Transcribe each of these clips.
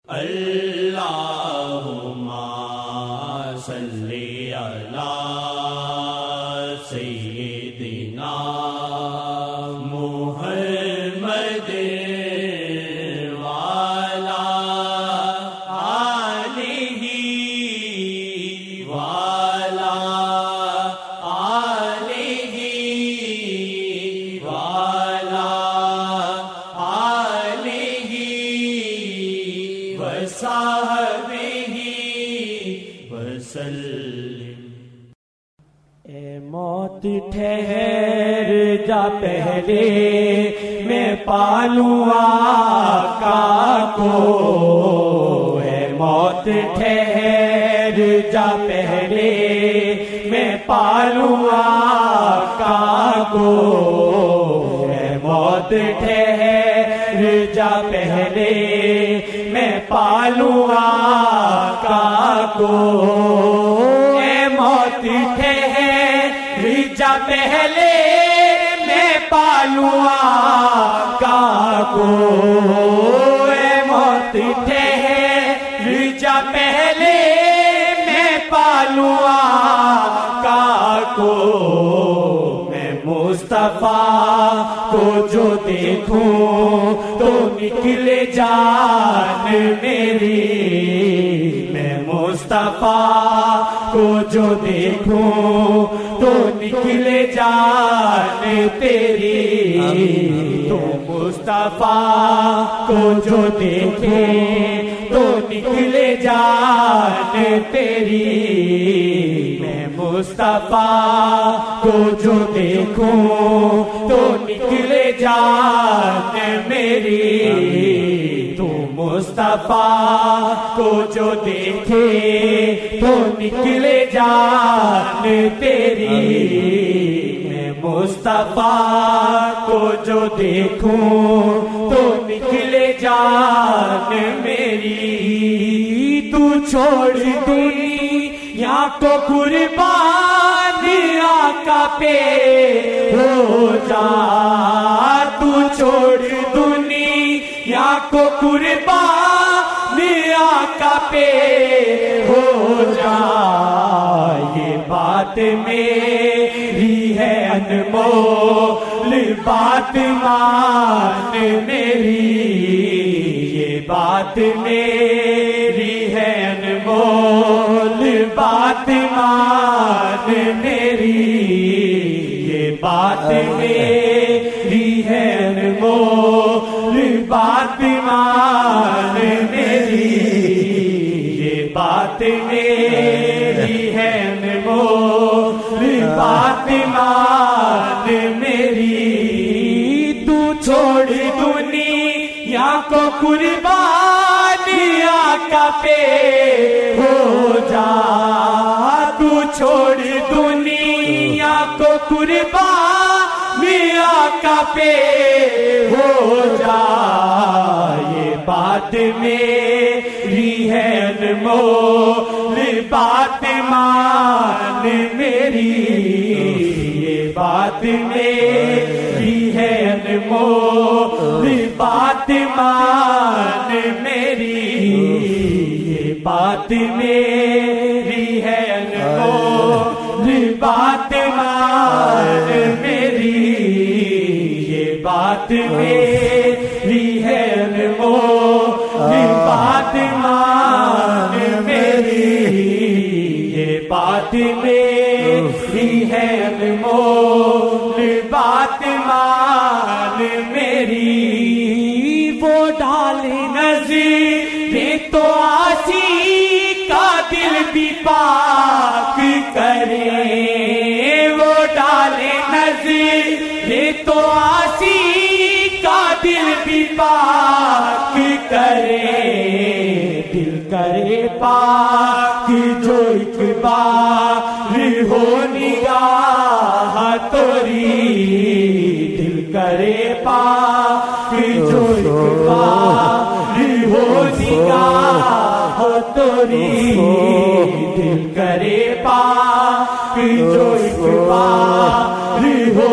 اللہم صلی علی سیدنا محمد وعلی آلہ وعلی آلہ وعلی آلہ وصحبہ وسلم۔ اے موت ٹھہر جا پہلے میں پالوں آقا کو، اے موت ٹھہر جا پہلے میں پالوں آقا کو، اے موت ٹھہر جا پہلے میں پالوں آقا کو، اے موت ٹھہر جا پہلے میں پالوں آقا کو، اے موت ٹھہر جا پہلے میں پالوں آقا کو، میں مصطفیٰ کو جو دیکھوں تو نکلے جان میری، میں مصطفیٰ کو جو دیکھوں تو نکلے جان تیری، تو مصطفیٰ کو جو دیکھے تو نکلے جان تیری، میں مصطفیٰ کو جو دیکھوں تو نکلے جان میری، تو مصطفیٰ کو جو دیکھے تو نکلے جان تیری، میں مصطفیٰ کو جو دیکھوں تو نکلے جان میری، تو چھوڑ دنیا کو قربان آقا پہ ہو جا، تو چھوڑ دنیا کو قربان آقا پہ ہو جا، یہ بات میری ہے انمول بات مان میری، یہ بات میری ہے انمول بات مان میری، یہ بات میری ہے انمول بات مان میری، یہ بات میری ہے انمول بات مان میری، تو چھوڑ دنیا کو قربان آقا پہ ہو جا، تو چھوڑ دنیا کو قربان آقا پہ ہو جا، یہ بات میری ہے انمول بات مان میری، یہ بات میری ہے انمول بات مان میری، یہ بات میری ہے انمول بات مان میری، یہ بات میری ہے انمول بات مان میری، یہ بات میری ہے انمول بات مان میری، وہ ڈالے نظر تو آسی کا دل بھی پاک کرے، وہ ڈالے نظر تو آسی کا دل بھی پاک کرے، دل کرے پاک جو ایک بار ہو نگاہ توری، دل کرے پاک جو ایک بار ہو نگاہ توری، دل کرے پاک جو ایک بار ہو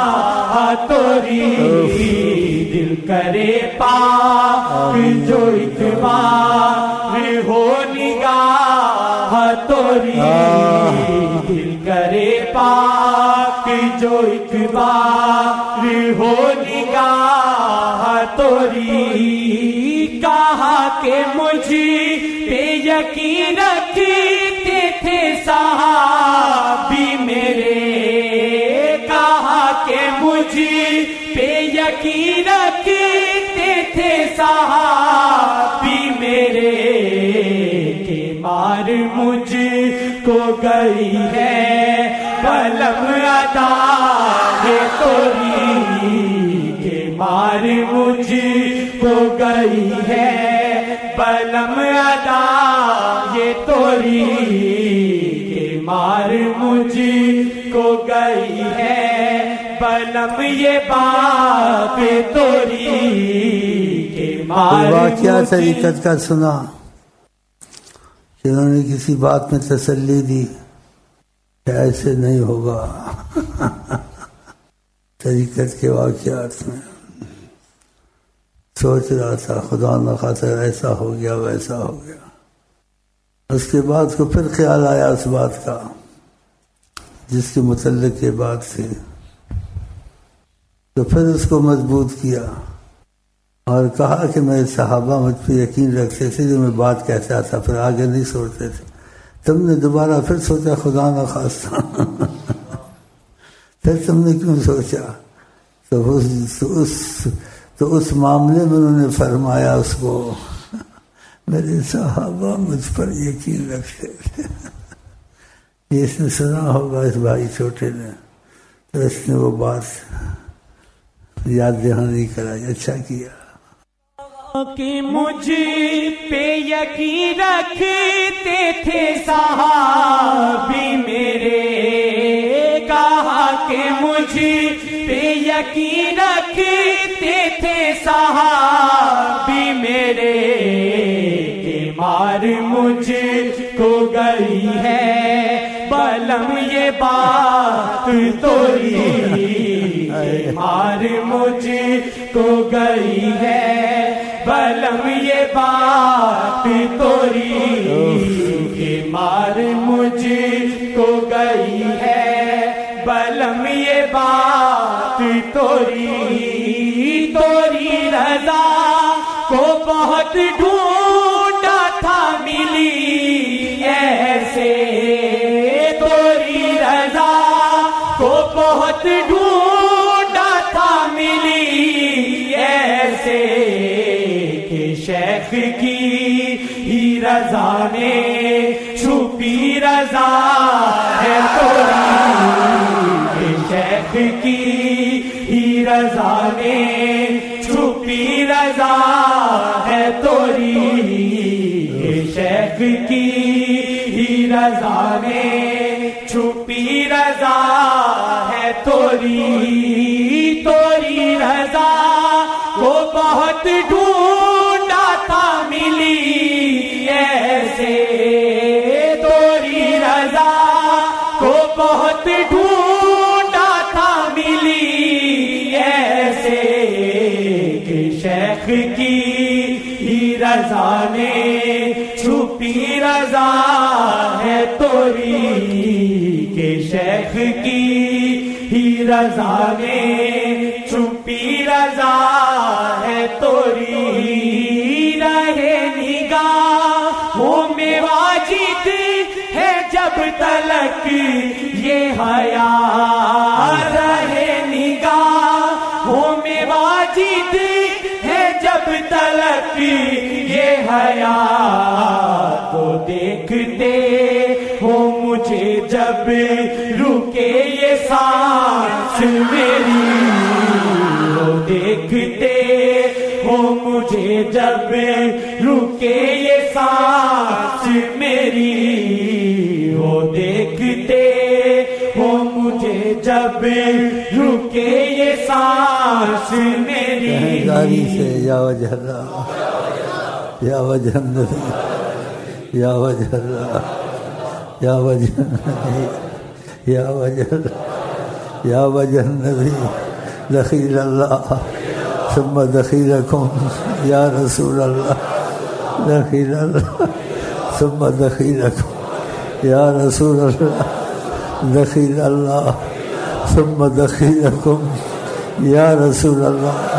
نگاہ توری، دل کرے پاک جو ایک ایک بار ہو نگاہ توری دل کرے پاک جو ایک بار ہو نگاہ توری کہا کہ مجھ پہ یقین رکھتے تھے صحابی میرے کہا کہ مجھ پہ یقین رکھتے تھے صحابی میرے کہ مار مجھ کو گئی ہے بلم ادا ہے توری کہ مار مجھ کو گئی ہے بلم ادا یہ توری کہ مار مجھ کو گئی ہے بلم یہ باپ توری کہ مار واقعہ طریقت کا سنا کہ انہوں نے کسی بات میں تسلی دی کہ ایسے نہیں ہوگا طریقت کے واقعات میں سوچ رہا تھا خدا نہ خاطر ایسا ہو گیا ویسا ہو گیا. اس کے بعد کو پھر خیال آیا اس بات کا جس کے متعلق یہ بات تھی تو پھر اس کو مضبوط کیا اور کہا کہ میرے صحابہ مجھ پہ یقین رکھتے تھے جو میں بات کہتا تھا پھر آگے نہیں سوچتے تھے. تم نے دوبارہ پھر سوچا خدا نہ خواستہ پھر تم نے کیوں سوچا تو اس معاملے میں انہوں نے فرمایا اس کو میرے صحابہ مجھ پر یقین رکھتے تھے. یہ اس نے سنا ہوگا اس بھائی چھوٹے نے تو اس نے وہ بات یاد دہانی کرائی. اچھا کیا کہ مجھ پہ یقین رکھتے تھے صحابی میرے کہا کہ مجھ پہ یقین رکھتے تھے صحابی میرے کہ مار مجھ کو گئی ہے بلم یہ بات توری مار مجھ کو گئی ہے بلم یہ بات توری کہ مار مجھ کو گئی ہے بلم یہ بات توری رضا کو بہت ڈھونڈا تھا ملی ایسے توری رضا کو بہت ڈھونڈا تھا ملی ایسے شیخ کی ہی رضا نے چھپی رضا ہے توری شیخ کی ہی رضا نے چھپی رضا ہے توری شیخ کی ہی رضا نے چھپی رضا ہے توری رضا کو بہت ڈھونڈا تھا ملی ایسے توری رضا کو بہت ڈھونڈا تھا ملی ایسے کہ شیخ کی ہی رضا نے چھپی رضا ہے توری کہ شیخ کی ہی رضا نے چھپی رضا ہے توری رہے نگاہوں میں واجد ہے جب تلک یہ حیا رہے نگاہوں میں واجد ہے جب تلک یہ حیا تو دیکھتے ہو مجھے جب رکے یہ سانس میری دیکھتے ہو مجھے جب رکے یہ سانس میری وہ دیکھتے ہو مجھے جب رکے یہ سانس میری سے یا وجہ اللہ یا وجہ النبی یا وجہ اللہ یا وجہ النبی یا وجہ یا وجہ النبی دخیل اللہ ثم دخیلکم یا رسول اللہ دخیل اللہ ثم دخیلکم یا رسول اللہ دخیل اللہ ثم دخیلکم یا رسول اللہ.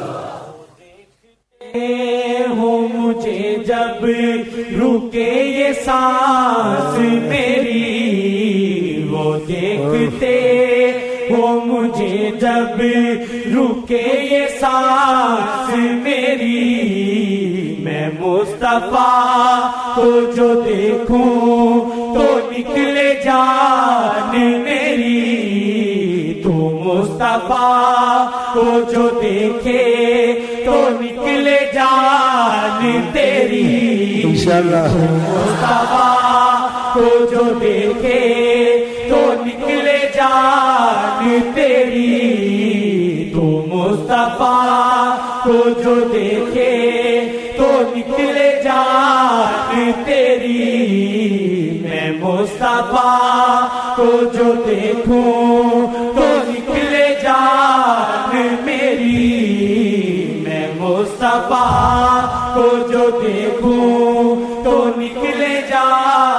ہو مجھے جب رکے یہ سانس میری وہ دیکھتے ہو مجھے جب رکے یہ سانس میری میں مصطفیٰ کو جو دیکھوں تو نکلے جان میری تو مصطفیٰ کو جو دیکھے تو نکلے جان تیری انشاءاللہ. مصطفیٰ کو جو دیکھے تو نکلے جان تیری تو مصطفیٰ کو جو دیکھے تو نکلے جان تیری میں مصطفیٰ کو جو دیکھوں تو نکلے جان میری میں مصطفیٰ کو جو دیکھوں تو نکلے جان